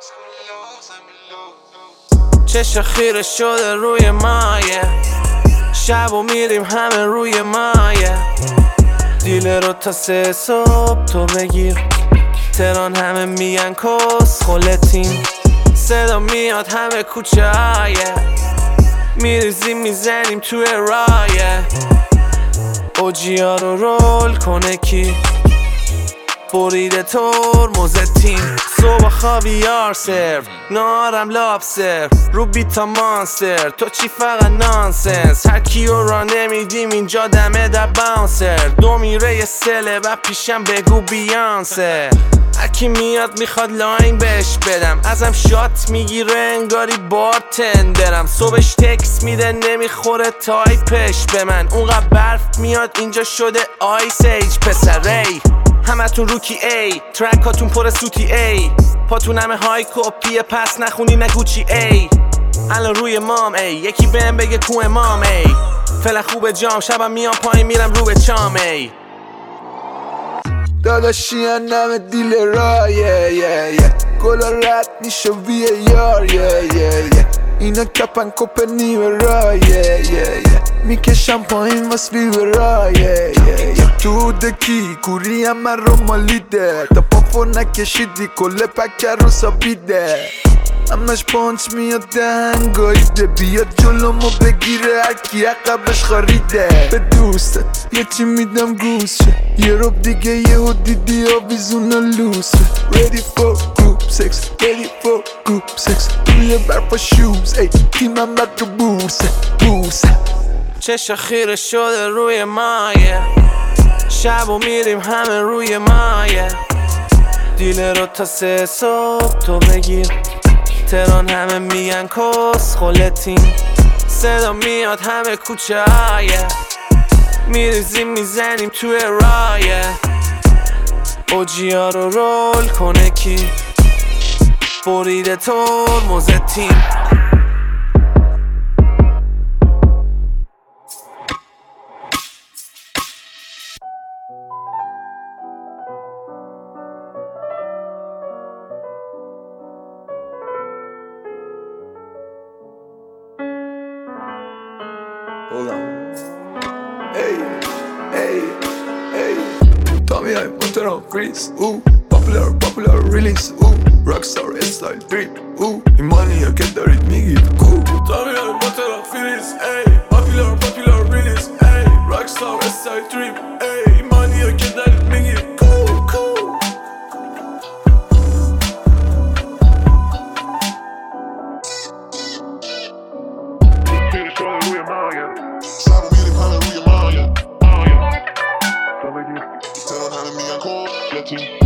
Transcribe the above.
چش خیره شده روی مایه، شب و میریم همه روی مایه. دیل رو تا 3 صبح تو بگیر، تهران همه میگن کس خلتیم. صدا میاد همه کوچه هایه، میریزیم میزنیم توی رایه. اوجیا رو رول کنه کی، بریده ترمز تیم. صبح خاویار سرو، نارم لاب سرو، رو بیتا مانستر. تو چی فقط نانسنس، هر کیو را نمیدیم اینجا دمه در باونسر. دو میره یه سله و پیشم بگو بیانسه. هرکی میاد میخواد لاین بهش بدم، ازم شات میگیره انگاری بارتندرم. صبحش تکس میده نمیخوره تایپش به من، اونقدر برف میاد اینجا شده آیس ایج. پسری همتون روکی ای، ترکاتون پر سوتی ای، پاتون همه های کپیه پس نخونی نگوچی ای. الان روی مام ای، یکی بهم بگه کو امام ای. فعلا خوبه جام، شبم میام پایین میرم رو به چام ای. داداشی نم دیل رایه گلا رد میشه وی یار اینا کپن کپ نیو رایه میکشم پایین واس وی رایه تو دکی کوری هم من رو مالیده، تا پافو نکشیدی کل پکر رو سابیده. همش پانچ میاد دهنگاییده، بیاد جلومو بگیره هرکی عقبش خاریده. به دوستت یه چی میدم گوشه، یه رب دیگه یهو دیدی آویزونا لوسه. Ready for group sex, ready for group sex. روی برپا شوز ای تیمم بد رو بورسه. چش خیره شده روی مایه، شب و میریم همه روی مایه. دیل رو تا 3 صبح تو بگیر، تهران همه میگن کس خلتیم. صدا میاد همه کوچه هایه، میریزیم میزنیم توی رایه. اوجیا رو رول کنه کی، بریده ترمز تیم. Hold on. Hey. Tommy, I'm on freeze. Ooh, popular release. Ooh, rockstar style trip. Ooh, money I get the rhythm give. Ooh, Tommy, I'm on freeze. Hey, popular release. Hey, rockstar style trip. Hey, money I get the rhythm give. Cool. Shab och mirim hamnar roja maja. Tell han är min ackord,